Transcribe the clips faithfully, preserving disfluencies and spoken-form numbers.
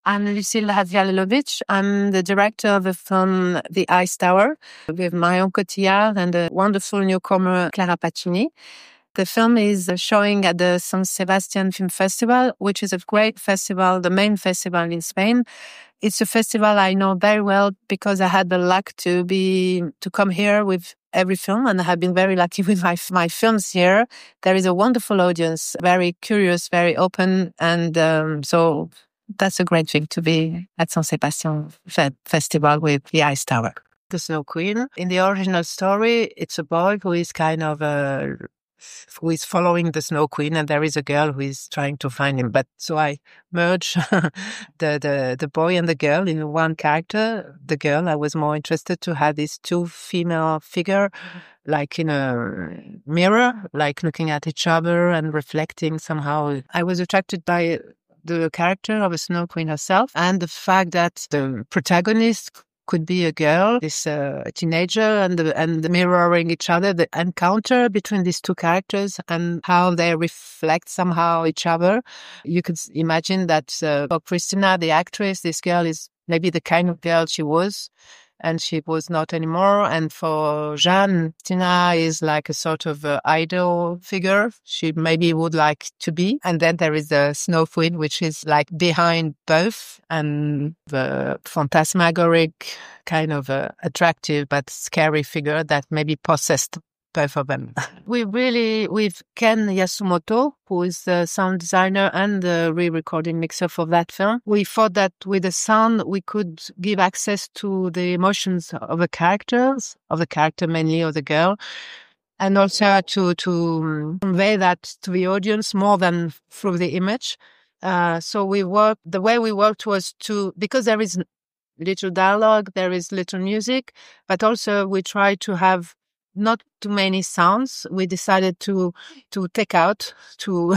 I'm Lucille Razvialovich. I'm the director of the film The Ice Tower with Marion Cotillard and the wonderful newcomer Clara Pacini. The film is showing at the San Sebastian Film Festival, which is a great festival, the main festival in Spain. It's a festival I know very well because I had the luck to be to come here with every film, and I have been very lucky with my my films here. There is a wonderful audience, very curious, very open, and um, so that's a great thing to be at San Sebastian Fe- Festival with The Ice Tower. The Snow Queen. In the original story, it's a boy who is kind of a who is following the Snow Queen, and there is a girl who is trying to find him. But so I merge the, the the boy and the girl in one character. The girl, I was more interested to have these two female figure, like in a mirror, like looking at each other and reflecting somehow. I was attracted by the character of a Snow Queen herself, and the fact that the protagonist could be a girl, this uh, teenager, and the, and the mirroring each other, the encounter between these two characters and how they reflect somehow each other. You could imagine that uh, for Christina, the actress, this girl is maybe the kind of girl she was, and she was not anymore. And for Jeanne, Christina is like a sort of uh, idol figure she maybe would like to be. And then there is the Snow Queen, which is like behind both, and the phantasmagoric kind of uh, attractive but scary figure that maybe possessed both of them. We really, with Ken Yasumoto, who is the sound designer and the re-recording mixer for that film, we thought that with the sound we could give access to the emotions of the characters, of the character mainly, of the girl, and also to, to convey that to the audience more than through the image. Uh, so we worked, the way we worked was to, because there is little dialogue, there is little music, but also we try to have not too many sounds. We decided to to take out, to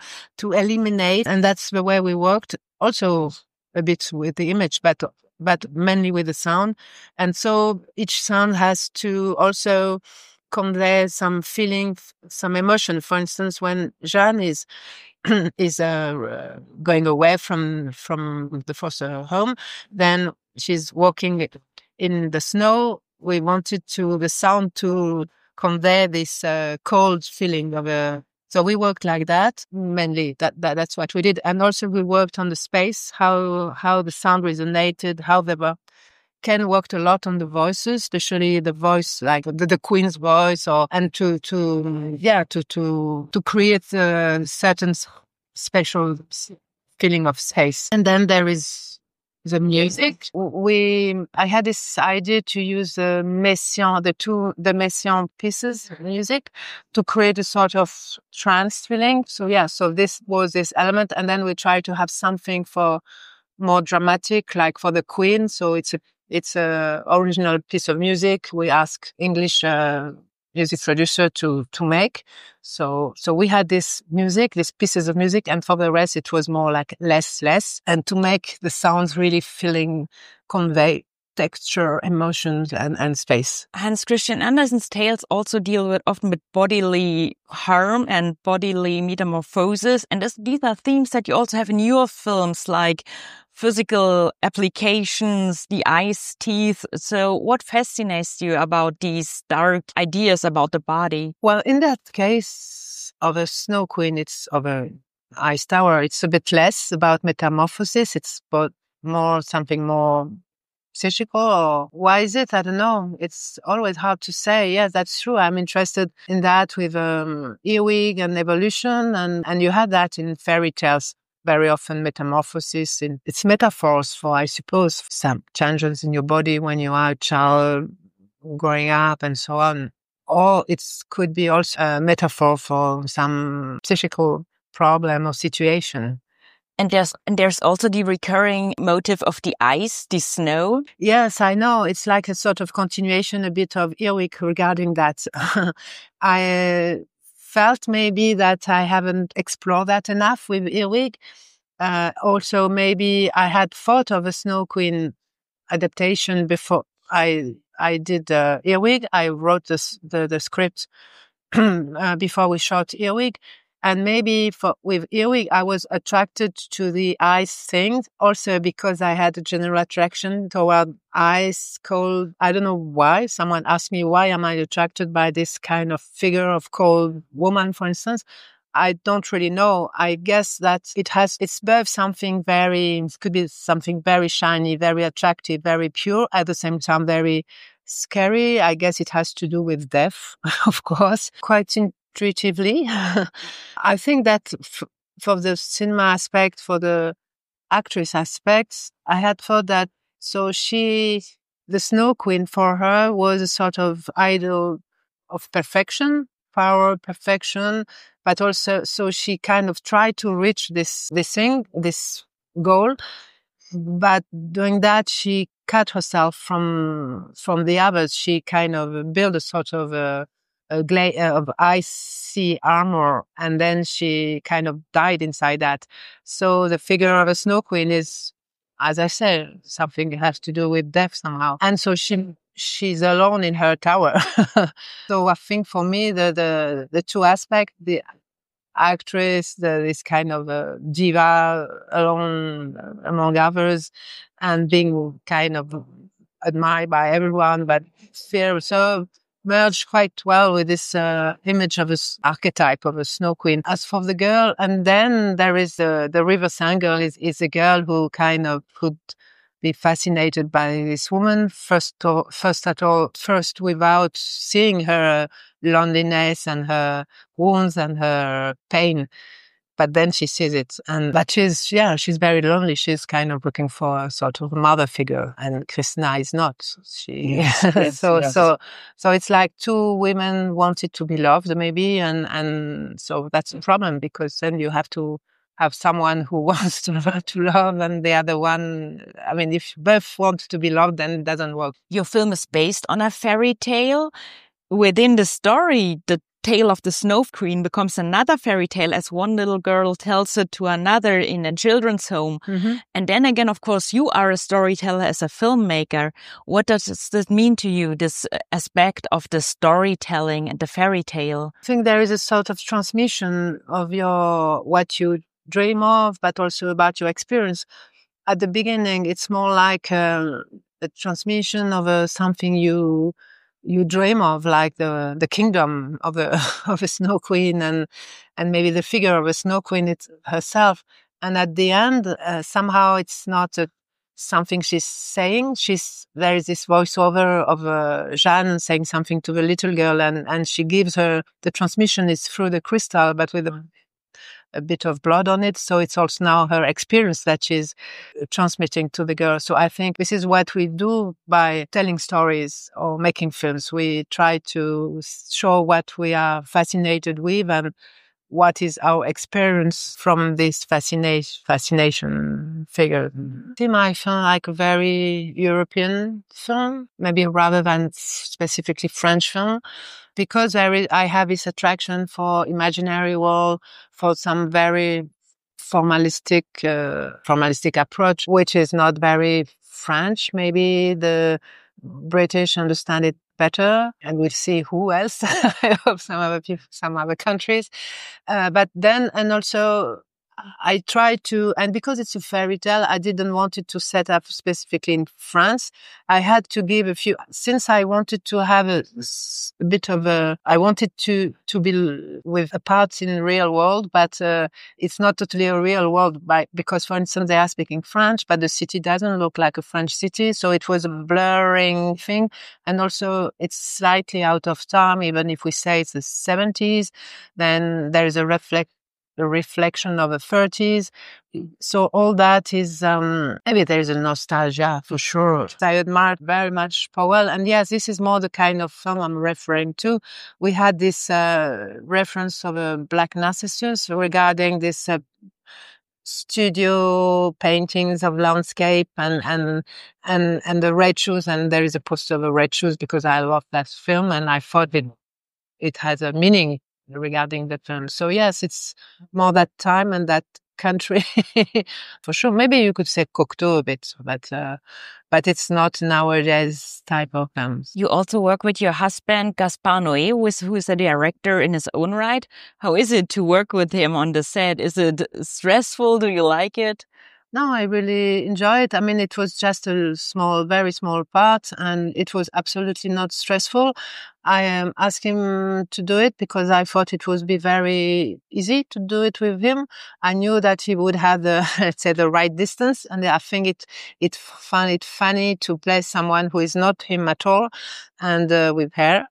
to eliminate, and that's the way we worked. Also a bit with the image, but but mainly with the sound. And so each sound has to also convey some feeling, some emotion. For instance, when Jeanne is is uh, going away from from the foster home, then she's walking in the snow. We wanted to the sound to convey this uh, cold feeling of a. So we worked like that mainly. That, that that's what we did, and also we worked on the space, how how the sound resonated, how they were. Ken worked a lot on the voices, especially the voice, like the, the Queen's voice, or and to to yeah to to to create a certain special feeling of space. And then there is the music. We, I had this idea to use the Messiaen, the two, the Messiaen pieces of music to create a sort of trance feeling. So yeah, so this was this element. And then we tried to have something for more dramatic, like for the Queen. So it's a, it's a original piece of music. We ask English, uh, music producer to, to make. So, so we had this music, these pieces of music, and for the rest, it was more like less, less, and to make the sounds really feeling, convey texture, emotions, and, and space. Hans Christian Andersen's tales also deal with often with bodily harm and bodily metamorphosis. And this, these are themes that you also have in your films, like physical applications, the ice teeth. So what fascinates you about these dark ideas about the body? Well, in that case of a Snow Queen, it's of a ice tower, it's a bit less about metamorphosis. It's about more something more psychical, or why is it? I don't know. It's always hard to say. Yeah, that's true. I'm interested in that with um, earwig and evolution, and, and you had that in fairy tales. Very often metamorphosis, in, it's metaphors for, I suppose, some changes in your body when you are a child growing up and so on. Or it could be also a metaphor for some psychical problem or situation. And there's and there's also the recurring motive of the ice, the snow. Yes, I know. It's like a sort of continuation, a bit of earwig regarding that. I felt maybe that I haven't explored that enough with earwig. Uh, also, maybe I had thought of a Snow Queen adaptation before I I did uh, earwig. I wrote this, the the script uh, before we shot earwig. And maybe for with Earwig, I was attracted to the ice thing also because I had a general attraction toward ice, cold. I don't know why. Someone asked me, why am I attracted by this kind of figure of cold woman, for instance? I don't really know. I guess that it has, it's both something very, it could be something very shiny, very attractive, very pure, at the same time, very scary. I guess it has to do with death, of course, quite intuitively. I think that f- for the cinema aspect, for the actress aspects, I had thought that, so she, the Snow Queen for her was a sort of idol of perfection, power, perfection, but also, so she kind of tried to reach this, this thing, this goal. But doing that, she cut herself from, from the others. She kind of built a sort of a, a gla- of icy armor, and then she kind of died inside that. So the figure of a Snow Queen is, as I said, something that has to do with death somehow. And so she, she's alone in her tower. So I think for me, the, the, the two aspects, the actress, the, this kind of a diva alone among others, and being kind of admired by everyone, but fear so merged quite well with this uh, image of this archetype of a Snow Queen. As for the girl, and then there is the the Riverside girl is, is a girl who kind of could be fascinated by this woman first, to, first at all, first without seeing her loneliness and her wounds and her pain. But then she sees it. And, but she's, yeah, she's very lonely. She's kind of looking for a sort of mother figure, and Christina is not. She, Yes, yes, so, yes. so, so it's like two women wanted to be loved maybe. And, and so that's a problem, because then you have to have someone who wants to, to love, and the other one, I mean, if both want to be loved, then it doesn't work. Your film is based on a fairy tale. Within the story, the tale of the Snow Queen becomes another fairy tale as one little girl tells it to another in a children's home. Mm-hmm. And then again, of course, you are a storyteller as a filmmaker. What does this mean to you, this aspect of the storytelling and the fairy tale? I think there is a sort of transmission of your, what you dream of, but also about your experience. At the beginning, it's more like a, a transmission of a, something you you dream of, like the the kingdom of a of a Snow Queen, and and maybe the figure of a Snow Queen it's herself. And at the end, uh, somehow it's not a, something she's saying. She's there is this voiceover of uh, Jeanne saying something to the little girl, and and she gives her, the transmission is through the crystal, but with a a bit of blood on it. So it's also now her experience that she's transmitting to the girl. So I think this is what we do by telling stories or making films. We try to show what we are fascinated with and what is our experience from this fascination, fascination figure. I feel like a very European film, maybe rather than specifically French film, because I, re- I have this attraction for imaginary world, for some very formalistic, uh, formalistic approach, which is not very French. Maybe the British understand it better, and we'll see who else. I hope some other people, some other countries. Uh, but then, and also, I tried to, and because it's a fairy tale, I didn't want it to set up specifically in France. I had to give a few, since I wanted to have a, a bit of a, I wanted to, to be with a part in the real world, but uh, it's not totally a real world by, because for instance, they are speaking French, but the city doesn't look like a French city. So it was a blurring thing. And also it's slightly out of time. Even if we say it's the seventies, then there is a reflect, a reflection of the thirties. So all that is, um, maybe there is a nostalgia for sure. I admire very much Powell. And yes, this is more the kind of film I'm referring to. We had this uh, reference of a Black Narcissus regarding this uh, studio paintings of landscape and, and, and, and the red shoes. And there is a poster of the red shoes because I love that film and I thought it, it has a meaning regarding the film. So yes, it's more that time and that country. For sure. Maybe you could say Cocteau a bit, but uh, but it's not nowadays type of films. You also work with your husband, Gaspar Noé, who is, who is a director in his own right. How is it to work with him on the set? Is it stressful? Do you like it? No, I really enjoy it. I mean, it was just a small, very small part, and it was absolutely not stressful. I um, asked him to do it because I thought it would be very easy to do it with him. I knew that he would have the, let's say, the right distance, and I think it it found it funny to play someone who is not him at all, and uh, with hair.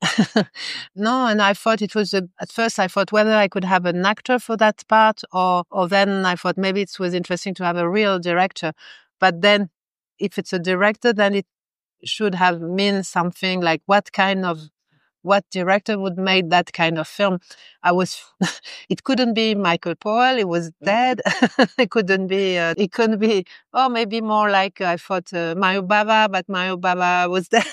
No, and I thought it was a, at first I thought whether I could have an actor for that part, or or then I thought maybe it was interesting to have a real director. But then, if it's a director, then it should have mean something like what kind of what director would make that kind of film. I was, it couldn't be Michael Powell. It was dead. It couldn't be, uh, it couldn't be, oh, maybe more like I thought uh, Mario Bava, but Mario Bava was dead.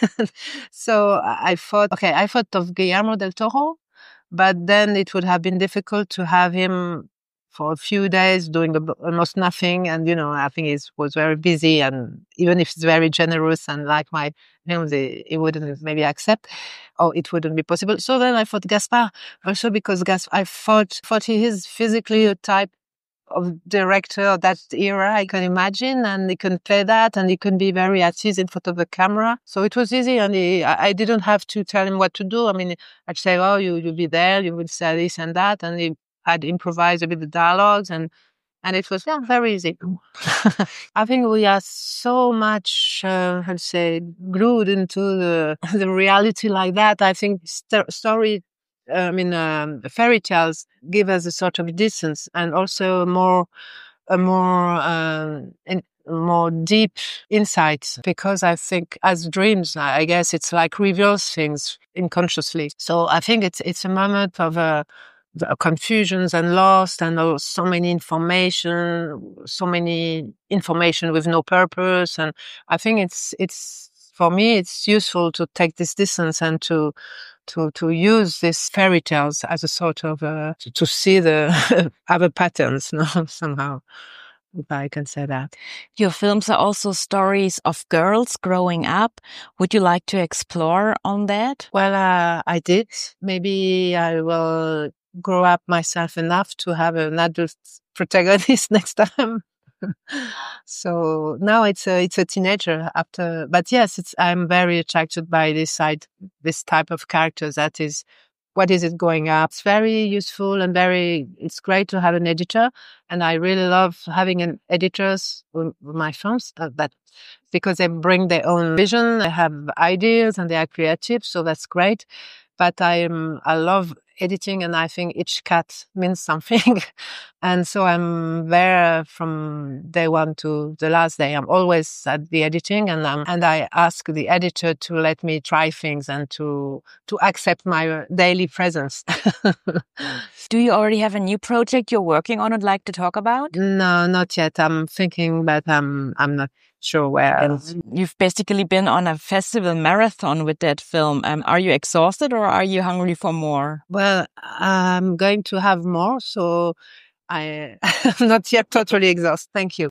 So I thought, okay, I thought of Guillermo del Toro, but then it would have been difficult to have him for a few days doing almost nothing. And, you know, I think he was very busy, and even if it's very generous and like my films, he, he wouldn't maybe accept, or it wouldn't be possible. So then I thought Gaspar, also because Gaspar, I thought, thought he is physically a type of director of that era I can imagine, and he can play that, and he can be very at ease in front of the camera. So it was easy, and he, I, I didn't have to tell him what to do. I mean, I'd say, oh, you, you'll be there, you will say this and that, and he I'd improvise a bit the dialogues, and and it was yeah, very easy. I think we are so much, uh, how to say, glued into the the reality like that. I think st- story, I mean, um, fairy tales give us a sort of distance, and also more, a more, um, in, more deep insight. Because I think as dreams, I guess it's like reveals things unconsciously. So I think it's it's a moment of a. Uh, confusions and lost, and oh, so many information, so many information with no purpose. And I think it's, it's, for me, it's useful to take this distance and to, to, to use these fairy tales as a sort of, uh, to, to see the other patterns, no, somehow. If I can say that. Your films are also stories of girls growing up. Would you like to explore on that? Well, uh, I did. Maybe I will grow up myself enough to have an adult protagonist next time. So now it's a it's a teenager after, but yes, it's I'm very attracted by this side, this type of characters. That is, what is it going up? It's very useful and very. It's great to have an editor, and I really love having an editors with my films. Uh, that because they bring their own vision, they have ideas, and they are creative. So that's great. But I am I love editing, and I think each cut means something. And so I'm there from day one to the last day. I'm always at the editing, and um, and I ask the editor to let me try things and to to accept my daily presence. Do you already have a new project you're working on and like to talk about? No, not yet. I'm thinking, but I'm I'm not sure where. And you've basically been on a festival marathon with that film. Um, are you exhausted, or are you hungry for more? Well, I'm going to have more, so I am not yet totally exhausted. Thank you.